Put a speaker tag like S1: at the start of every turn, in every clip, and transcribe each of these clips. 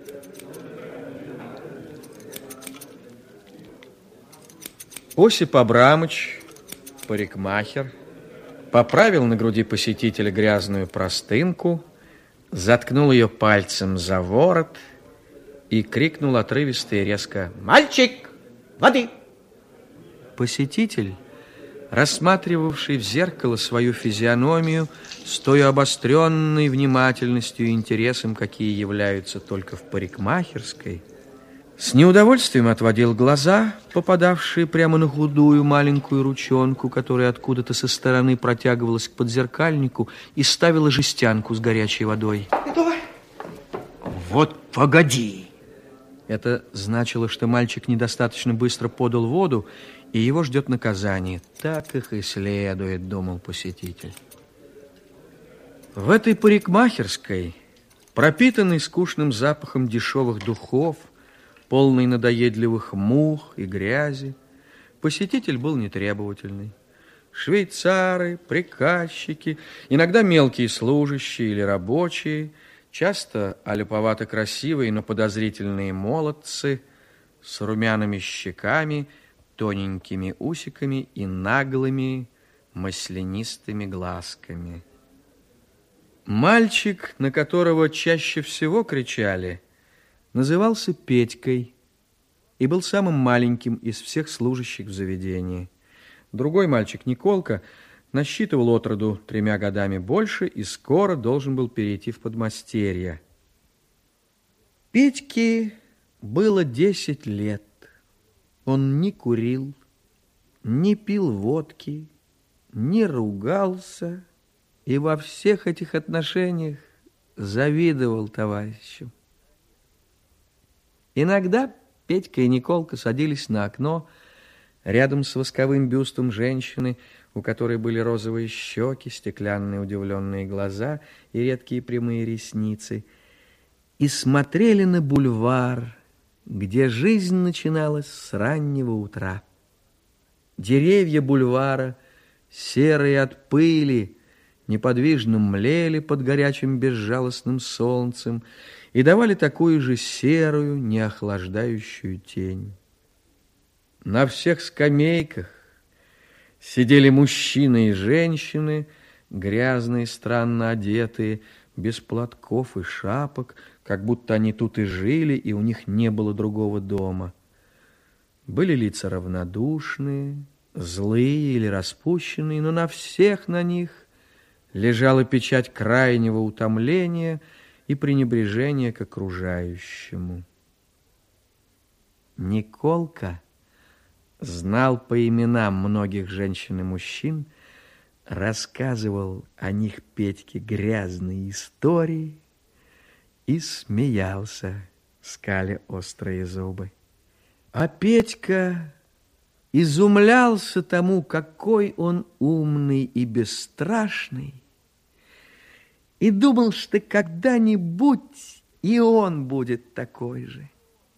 S1: Осип Абрамыч, парикмахер, поправил на груди посетителя грязную простынку, заткнул ее пальцем за ворот и крикнул отрывисто и резко: «Мальчик, воды!» Посетитель, рассматривавший в зеркало свою физиономию с той обостренной внимательностью и интересом, какие являются только в парикмахерской, с неудовольствием отводил глаза, попадавшие прямо на худую маленькую ручонку, которая откуда-то со стороны протягивалась к подзеркальнику и ставила жестянку с горячей водой.
S2: Давай. Вот погоди.
S1: Это значило, что мальчик недостаточно быстро подал воду, и его ждет наказание. Так их и следует, думал посетитель. В этой парикмахерской, пропитанной скучным запахом дешевых духов, полный надоедливых мух и грязи, посетитель был нетребовательный. Швейцары, приказчики, иногда мелкие служащие или рабочие, часто аляповато красивые, но подозрительные молодцы с румяными щеками, тоненькими усиками и наглыми маслянистыми глазками. Мальчик, на которого чаще всего кричали, назывался Петькой и был самым маленьким из всех служащих в заведении. Другой мальчик, Николка, насчитывал отроду 3 годами больше и скоро должен был перейти в подмастерье. Петьке было 10 лет. Он не курил, не пил водки, не ругался и во всех этих отношениях завидовал товарищам. Иногда Петька и Николка садились на окно рядом с восковым бюстом женщины, у которой были розовые щеки, стеклянные удивленные глаза и редкие прямые ресницы, и смотрели на бульвар, где жизнь начиналась с раннего утра. Деревья бульвара, серые от пыли, неподвижно млели под горячим безжалостным солнцем и давали такую же серую, неохлаждающую тень. На всех скамейках сидели мужчины и женщины, грязные, странно одетые, без платков и шапок, как будто они тут и жили, и у них не было другого дома. Были лица равнодушные, злые или распущенные, но на всех на них лежала печать крайнего утомления и пренебрежения к окружающему. Николка знал по именам многих женщин и мужчин, рассказывал о них Петьке грязные истории и смеялся, скаля острые зубы. А Петька изумлялся тому, какой он умный и бесстрашный, и думал, что когда-нибудь и он будет такой же.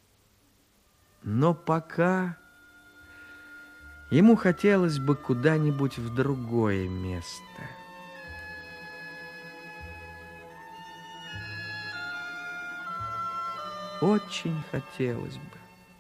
S1: Но пока ему хотелось бы куда-нибудь в другое место. Очень хотелось бы.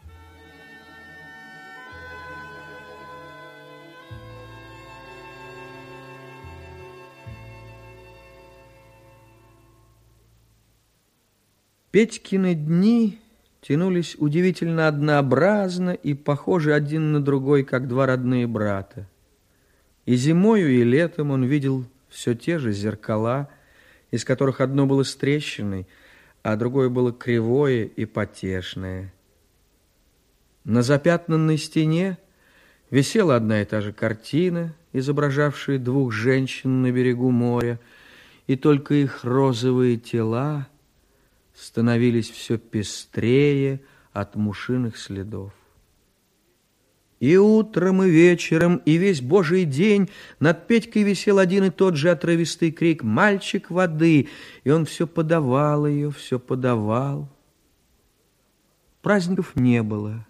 S1: Петькины дни тянулись удивительно однообразно и похожи один на другой, как 2 родные брата. И зимою, и летом он видел все те же зеркала, из которых одно было с трещиной, а другое было кривое и потешное. На запятнанной стене висела одна и та же картина, изображавшая 2 женщин на берегу моря, и только их розовые тела становились все пестрее от мушиных следов. И утром, и вечером, и весь Божий день над Петькой висел один и тот же отрывистый крик: «Мальчик, воды!» И он все подавал ее, все подавал. Праздников не было.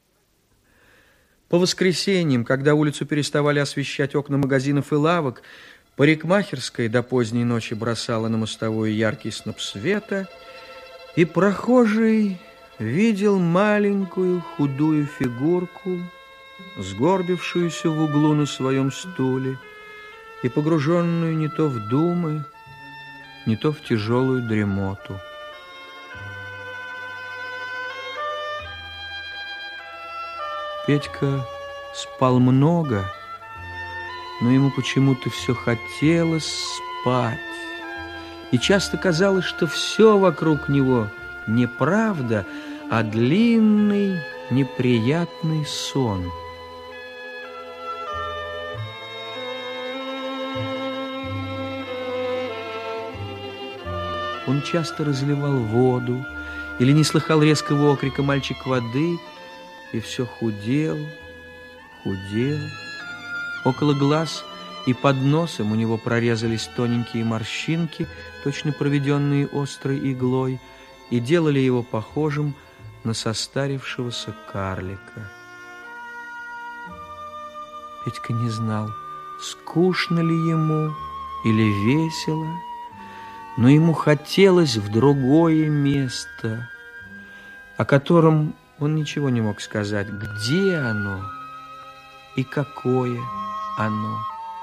S1: По воскресеньям, когда улицу переставали освещать окна магазинов и лавок, парикмахерская до поздней ночи бросала на мостовую яркий сноп света, И прохожий видел маленькую худую фигурку, сгорбившуюся в углу на своем стуле и погруженную не то в думы, не то в тяжелую дремоту. Петька спал много, но ему почему-то все хотелось спать. И часто казалось, что все вокруг него неправда, а длинный, неприятный сон. Он часто разливал воду или не слыхал резкого окрика «мальчик воды», и все худел, худел. Около глаз и под носом у него прорезались тоненькие морщинки, точно проведенные острой иглой, и делали его похожим на состарившегося карлика. Петька не знал, скучно ли ему или весело, но ему хотелось в другое место, о котором он ничего не мог сказать, где оно и какое оно.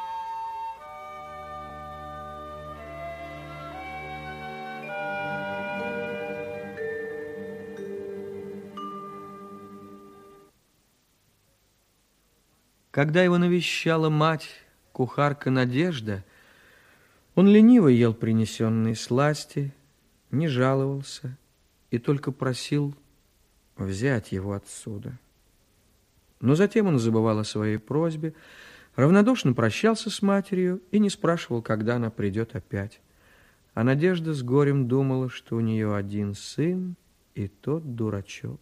S1: Когда его навещала мать, кухарка Надежда, он лениво ел принесенные сласти, не жаловался и только просил взять его отсюда. Но затем он забывал о своей просьбе, равнодушно прощался с матерью и не спрашивал, когда она придет опять. А Надежда с горем думала, что у нее один сын, и тот дурачок.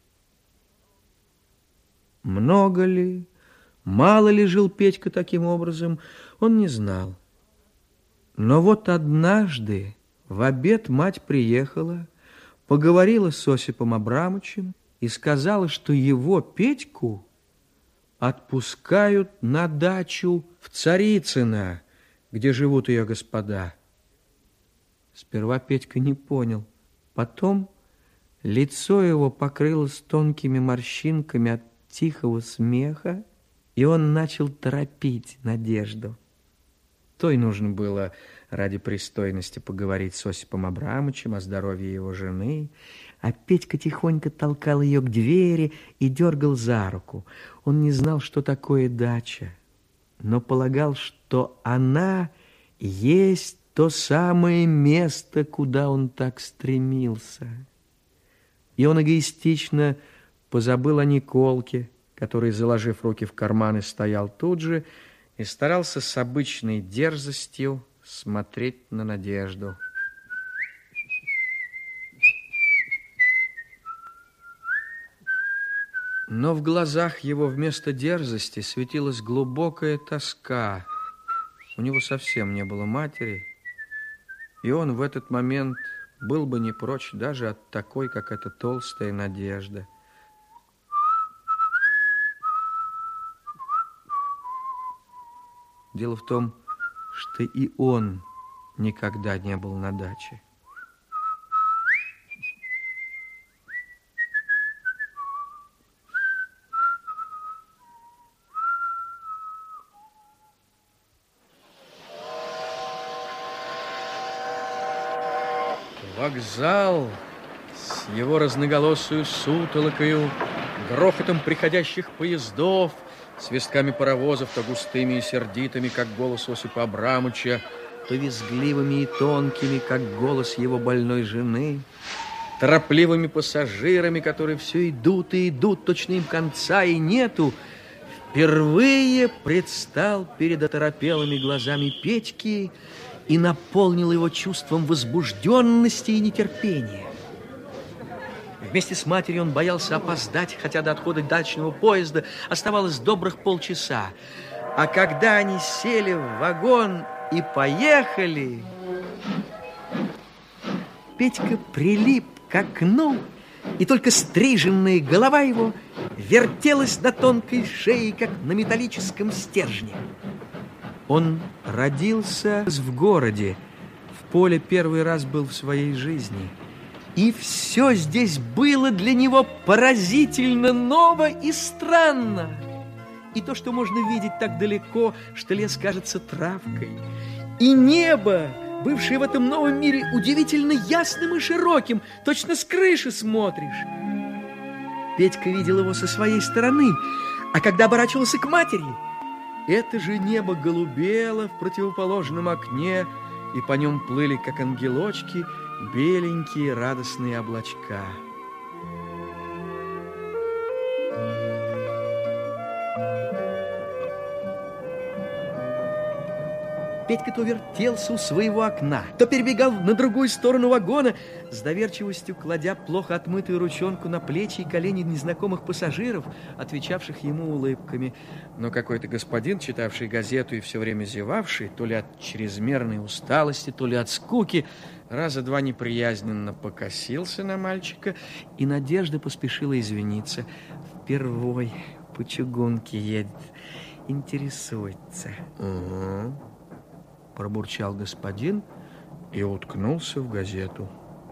S1: Много ли, мало ли жил Петька таким образом, он не знал. Но вот однажды в обед мать приехала, поговорила с Осипом Абрамычем и сказала, что его, Петьку, отпускают на дачу в Царицыно, где живут ее господа. Сперва Петька не понял, потом лицо его покрылось тонкими морщинками от тихого смеха, и он начал торопить Надежду. Той нужно было ради пристойности поговорить с Осипом Абрамычем о здоровье его жены, а Петька тихонько толкал ее к двери и дергал за руку. Он не знал, что такое дача, но полагал, что она есть то самое место, куда он так стремился. И он эгоистично позабыл о Николке, который, заложив руки в карманы, стоял тут же, и старался с обычной дерзостью смотреть на Надежду. Но в глазах его вместо дерзости светилась глубокая тоска. У него совсем не было матери, и он в этот момент был бы не прочь даже от такой, как эта толстая Надежда. Дело в том, что и он никогда не был на даче. Вокзал с его разноголосую сутолокою, грохотом приходящих поездов, свистками паровозов, то густыми и сердитыми, как голос Осипа Абрамыча, то визгливыми и тонкими, как голос его больной жены, торопливыми пассажирами, которые все идут и идут, точно им конца и нету, впервые предстал перед оторопелыми глазами Петьки и наполнил его чувством возбужденности и нетерпения. Вместе с матерью он боялся опоздать, хотя до отхода дачного поезда оставалось добрых полчаса. А когда они сели в вагон и поехали, Петька прилип к окну, и только стриженная голова его вертелась на тонкой шее, как на металлическом стержне. Он родился в городе, в поле первый раз был в своей жизни. И все здесь было для него поразительно ново и странно. И то, что можно видеть так далеко, что лес кажется травкой, и небо, бывшее в этом новом мире удивительно ясным и широким, точно с крыши смотришь. Петька видел его со своей стороны, а когда оборачивался к матери, это же небо голубело в противоположном окне, и по нем плыли, как ангелочки, беленькие радостные облачка. Петька то вертелся у своего окна, то перебегал на другую сторону вагона, с доверчивостью кладя плохо отмытую ручонку на плечи и колени незнакомых пассажиров, отвечавших ему улыбками. Но какой-то господин, читавший газету и все время зевавший, то ли от чрезмерной усталости, то ли от скуки, раза два неприязненно покосился на мальчика, и Надежда поспешила извиниться. Впервой по чугунке едет, интересуется. Угу. Пробурчал господин и уткнулся в газету.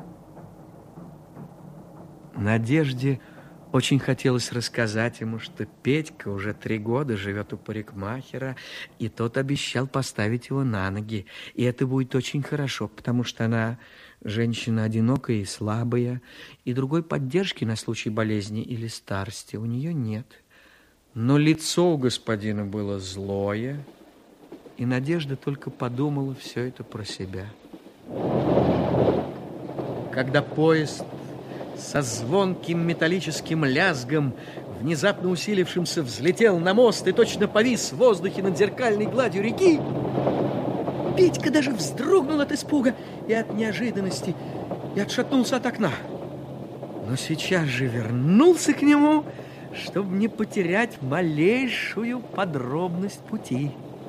S1: Надежде очень хотелось рассказать ему, что Петька уже 3 года живет у парикмахера, и тот обещал поставить его на ноги. И это будет очень хорошо, потому что она женщина одинокая и слабая, и другой поддержки на случай болезни или старости у нее нет. Но лицо у господина было злое, и Надежда только подумала все это про себя. Когда поезд со звонким металлическим лязгом, внезапно усилившимся, взлетел на мост и точно повис в воздухе над зеркальной гладью реки, Петька даже вздрогнул от испуга и от неожиданности и отшатнулся от окна. Но сейчас же вернулся к нему, чтобы не потерять малейшую подробность пути.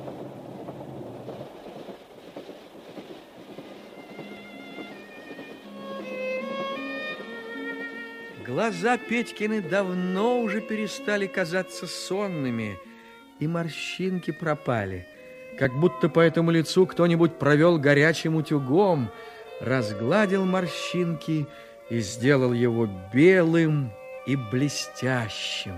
S1: Глаза Петькины давно уже перестали казаться сонными, и морщинки пропали, как будто по этому лицу кто-нибудь провел горячим утюгом, разгладил морщинки и сделал его белым и блестящим.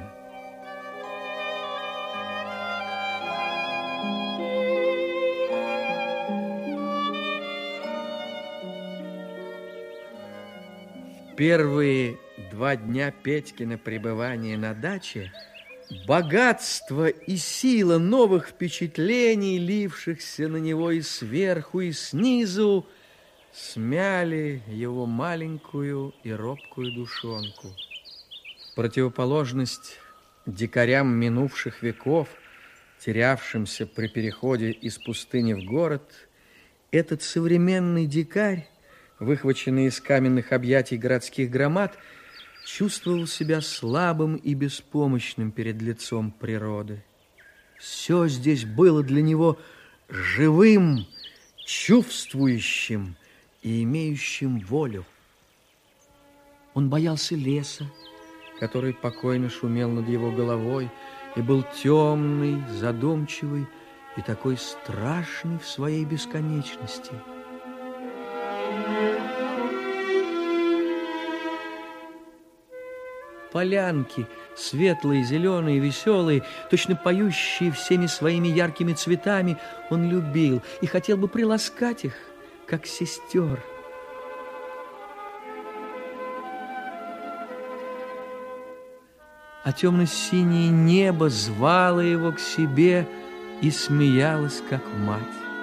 S1: Первые 2 дня Петькина пребывания на даче богатство и сила новых впечатлений, лившихся на него и сверху, и снизу, смяли его маленькую и робкую душонку. В противоположность дикарям минувших веков, терявшимся при переходе из пустыни в город, этот современный дикарь, выхваченный из каменных объятий городских громад, чувствовал себя слабым и беспомощным перед лицом природы. Все здесь было для него живым, чувствующим и имеющим волю. Он боялся леса, который покойно шумел над его головой и был темный, задумчивый и такой страшный в своей бесконечности. Полянки, светлые, зеленые, веселые, точно поющие всеми своими яркими цветами, он любил и хотел бы приласкать их, как сестер. А темно-синее небо звало его к себе и смеялось, как мать.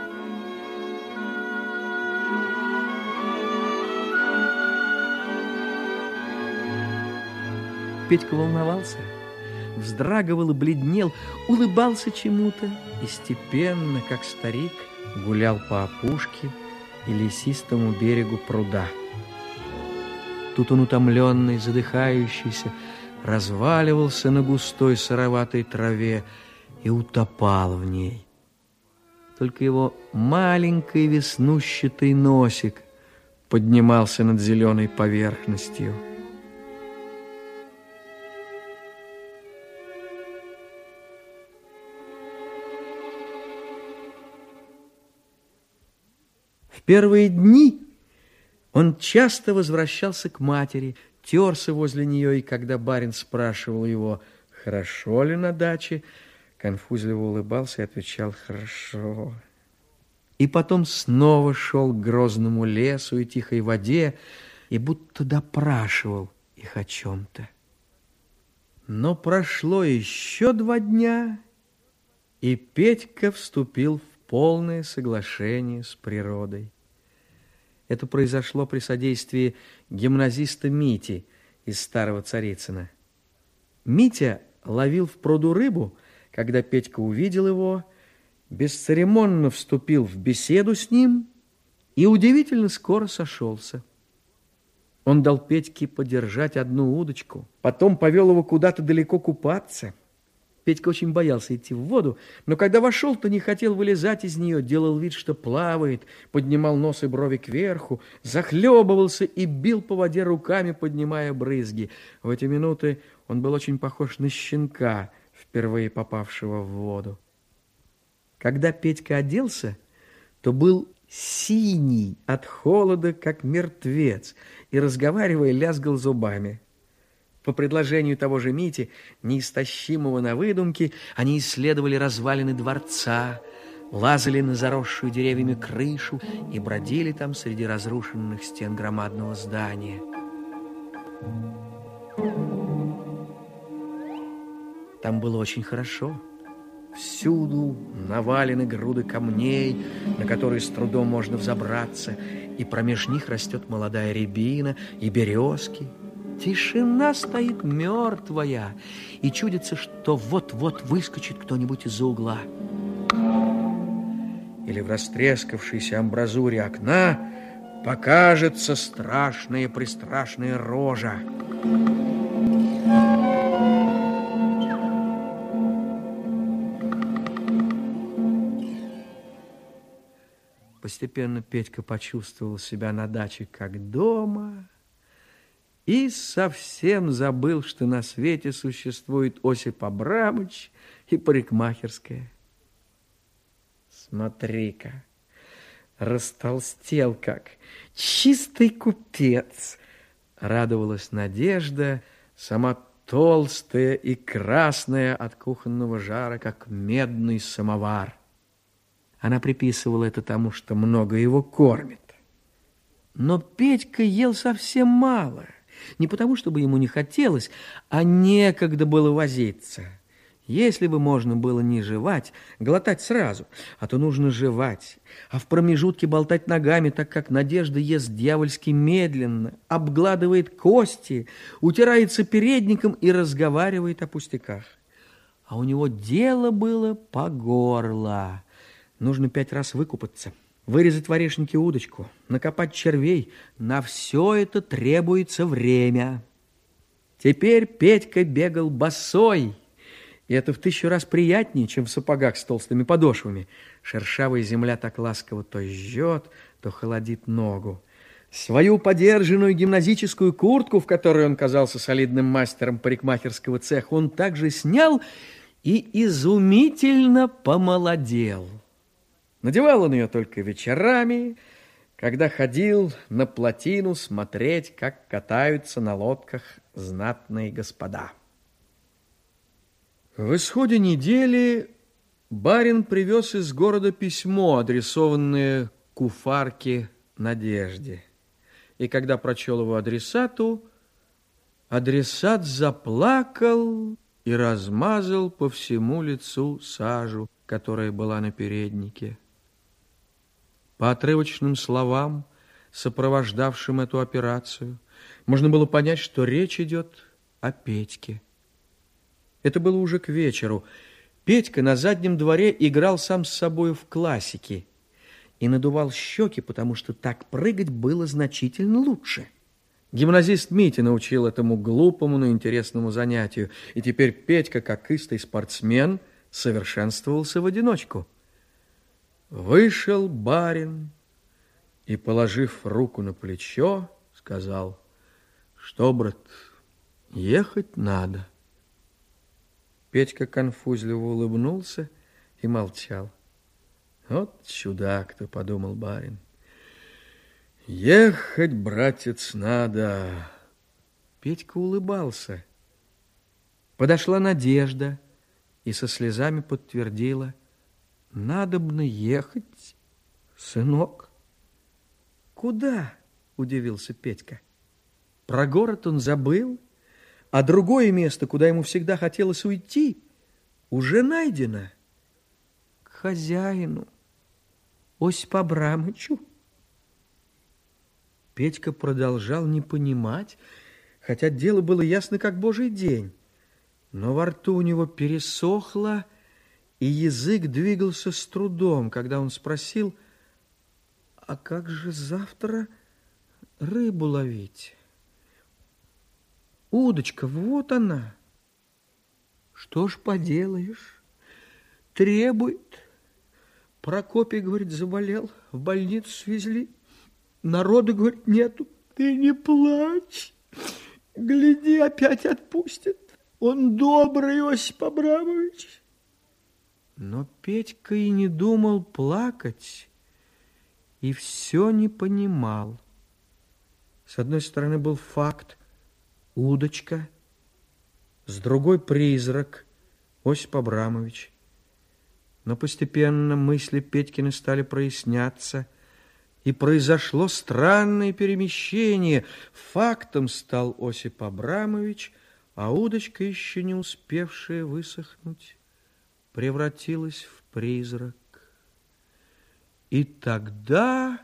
S1: Петька волновался, вздрагивал и бледнел, улыбался чему-то и степенно, как старик, гулял по опушке и лесистому берегу пруда. Тут он, утомленный, задыхающийся, разваливался на густой сыроватой траве и утопал в ней. Только его маленький веснущатый носик поднимался над зеленой поверхностью. В первые дни Он часто возвращался к матери, терся возле нее, и когда барин спрашивал его, хорошо ли на даче, конфузливо улыбался и отвечал «хорошо». И потом снова шел к грозному лесу и тихой воде, и будто допрашивал их о чем-то. Но прошло еще 2 дня, и Петька вступил в полное соглашение с природой. Это произошло при содействии гимназиста Мити из Старого Царицына. Митя ловил в пруду рыбу, когда Петька увидел его, бесцеремонно вступил в беседу с ним и удивительно скоро сошелся. Он дал Петьке подержать одну удочку, потом повел его куда-то далеко купаться. Петька очень боялся идти в воду, но когда вошел, то не хотел вылезать из нее, делал вид, что плавает, поднимал нос и брови кверху, захлебывался и бил по воде руками, поднимая брызги. В эти минуты он был очень похож на щенка, впервые попавшего в воду. Когда Петька оделся, то был синий от холода, как мертвец, и, разговаривая, лязгал зубами. По предложению того же Мити, неистощимого на выдумки, они исследовали развалины дворца, лазали на заросшую деревьями крышу и бродили там среди разрушенных стен громадного здания. Там было очень хорошо. Всюду навалены груды камней, на которые с трудом можно взобраться, и промеж них растет молодая рябина и березки. Тишина стоит мертвая, и чудится, что вот-вот выскочит кто-нибудь из-за угла. Или в растрескавшейся амбразуре окна покажется страшная-престрашная рожа. Постепенно Петька почувствовал себя на даче как дома и совсем забыл, что на свете существует Осип Абрамыч и парикмахерская. Смотри-ка, растолстел как чистый купец, радовалась Надежда, сама толстая и красная от кухонного жара, как медный самовар. Она приписывала это тому, что много его кормит. Но Петька ел совсем мало. Не потому, чтобы ему не хотелось, а некогда было возиться. Если бы можно было не жевать, глотать сразу, а то нужно жевать, а в промежутке болтать ногами, так как Надежда ест дьявольски медленно, обгладывает кости, утирается передником и разговаривает о пустяках. А у него дело было по горло. Нужно 5 раз выкупаться, вырезать в орешнике удочку, накопать червей. На все это требуется время. Теперь Петька бегал босой, и это в 1000 раз приятнее, чем в сапогах с толстыми подошвами. Шершавая земля так ласково то жжет, то холодит ногу. Свою подержанную гимназическую куртку, в которой он казался солидным мастером парикмахерского цеха, он также снял и изумительно помолодел. Надевал он ее только вечерами, когда ходил на плотину смотреть, как катаются на лодках знатные господа. В исходе недели барин привез из города письмо, адресованное куфарке Надежде. И когда прочел его адресату, адресат заплакал и размазал по всему лицу сажу, которая была на переднике. По отрывочным словам, сопровождавшим эту операцию, можно было понять, что речь идет о Петьке. Это было уже к вечеру. Петька на заднем дворе играл сам с собой в классики и надувал щеки, потому что так прыгать было значительно лучше. Гимназист Митя научил этому глупому, но интересному занятию, и теперь Петька, как истый спортсмен, совершенствовался в одиночку. Вышел барин и, положив руку на плечо, сказал: «Что, брат, ехать надо». Петька конфузливо улыбнулся и молчал. «Вот чудак-то», — подумал барин. Ехать, братец, надо. Петька улыбался. Подошла Надежда и со слезами подтвердила: надобно ехать, сынок. Куда? Удивился Петька. Про город он забыл, а другое место, куда ему всегда хотелось уйти, уже найдено. К хозяину, Осипу Абрамычу. Петька продолжал не понимать, хотя дело было ясно, как божий день. Но во рту у него пересохло, и язык двигался с трудом, когда он спросил: а как же завтра рыбу ловить? Удочка, вот она. Что ж поделаешь, требует. Прокопий, говорит, заболел, в больницу свезли. Народу, говорит, нету. Ты не плачь, гляди, опять отпустят. Он добрый, Осип Абрамович. Но Петька и не думал плакать, и все не понимал. С одной стороны был факт — удочка, с другой — призрак — Осип Абрамович. Но постепенно мысли Петькины стали проясняться, и произошло странное перемещение. Фактом стал Осип Абрамович, а удочка, еще не успевшая высохнуть, превратилась в призрак. И тогда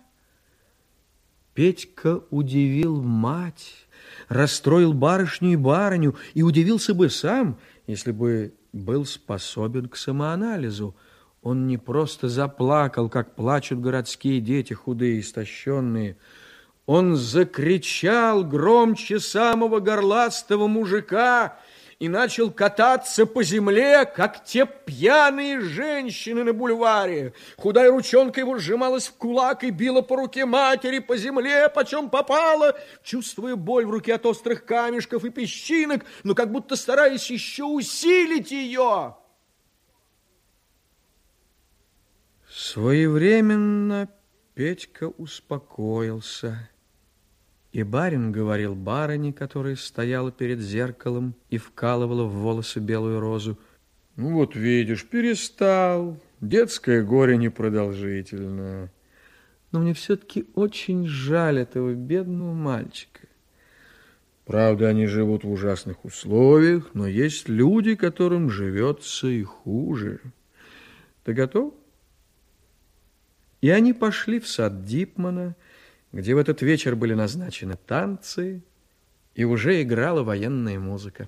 S1: Петька удивил мать, расстроил барышню и барыню, и удивился бы сам, если бы был способен к самоанализу. Он не просто заплакал, как плачут городские дети, худые и истощенные. Он закричал громче самого горластого мужика и начал кататься по земле, как те пьяные женщины на бульваре. Худая ручонка его сжималась в кулак и била по руке матери по земле, почем попало, чувствуя боль в руке от острых камешков и песчинок, но как будто стараясь еще усилить ее. Своевременно Петька успокоился, и барин говорил барыне, которая стояла перед зеркалом и вкалывала в волосы белую розу: ну вот видишь, перестал, детское горе непродолжительно. Но мне все-таки очень жаль этого бедного мальчика. Правда, они живут в ужасных условиях, но есть люди, которым живется и хуже. Ты готов? И они пошли в сад Дипмана, где в этот вечер были назначены танцы, и уже играла военная музыка.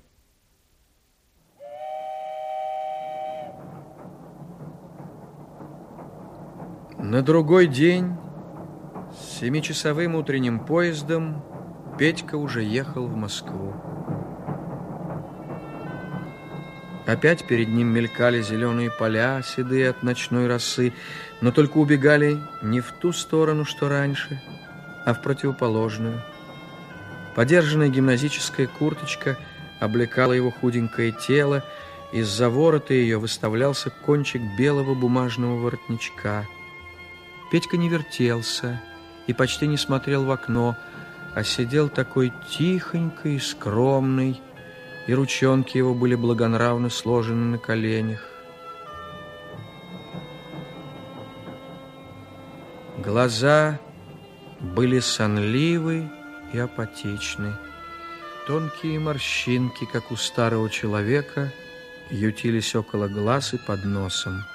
S1: На другой день с 7-часовым утренним поездом Петька уже ехал в Москву. Опять перед ним мелькали зеленые поля, седые от ночной росы, но только убегали не в ту сторону, что раньше, а в противоположную. Подержанная гимназическая курточка облекала его худенькое тело, из-за ворота ее выставлялся кончик белого бумажного воротничка. Петька не вертелся и почти не смотрел в окно, а сидел такой тихонький и скромный, и ручонки его были благонравно сложены на коленях. Глаза были сонливы и апатичны. Тонкие морщинки, как у старого человека, ютились около глаз и под носом.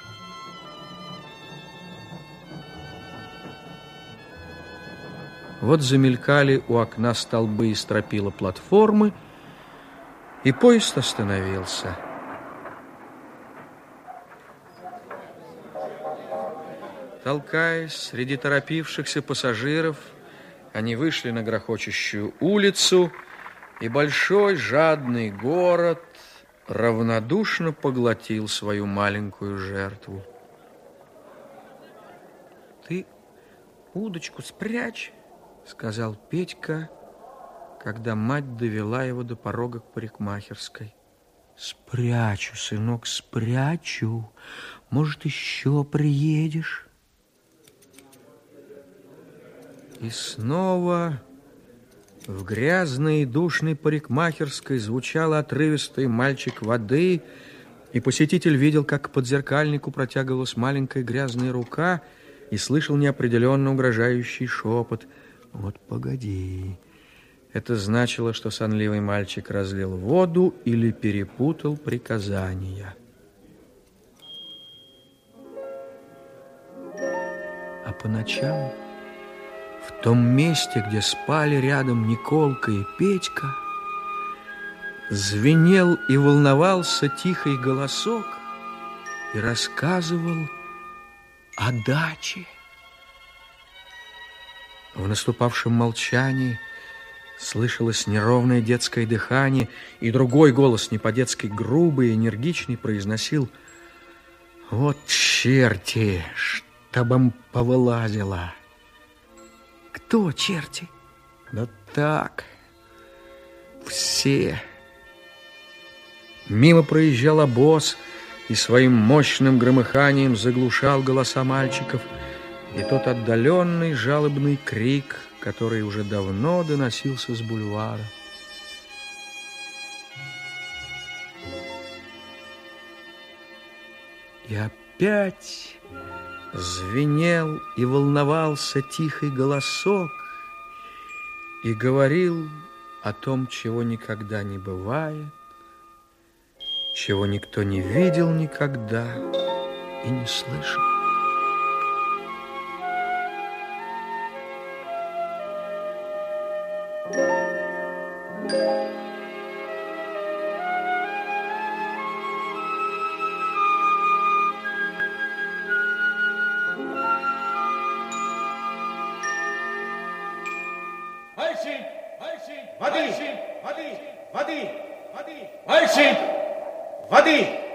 S1: Вот замелькали у окна столбы и стропила платформы, и поезд остановился. Толкаясь среди торопившихся пассажиров, они вышли на грохочущую улицу, и большой жадный город равнодушно поглотил свою маленькую жертву. «Ты удочку спрячь», — сказал Петька, когда мать довела его до порога к парикмахерской. «Спрячу, сынок, спрячу. Может, еще приедешь?» И снова в грязной и душной парикмахерской звучал отрывистый мальчик воды, и посетитель видел, как к подзеркальнику протягивалась маленькая грязная рука и слышал неопределенно угрожающий шепот. «Вот погоди». Это значило, что сонливый мальчик разлил воду или перепутал приказания. А по ночам в том месте, где спали рядом Николка и Петька, звенел и волновался тихий голосок и рассказывал о даче. В наступавшем молчании слышалось неровное детское дыхание, и другой голос, не по-детски грубый и энергичный, произносил: «Вот черти, чтоб им повылазило». «Кто черти?» «Да так, все». Мимо проезжал обоз и своим мощным громыханием заглушал голоса мальчиков и тот отдаленный жалобный крик, который уже давно доносился с бульвара. И опять звенел и волновался тихий голосок и говорил о том, чего никогда не бывает, чего никто не видел никогда и не слышал.
S3: Воды! Воды! Воды! Воды! Воды! Воды!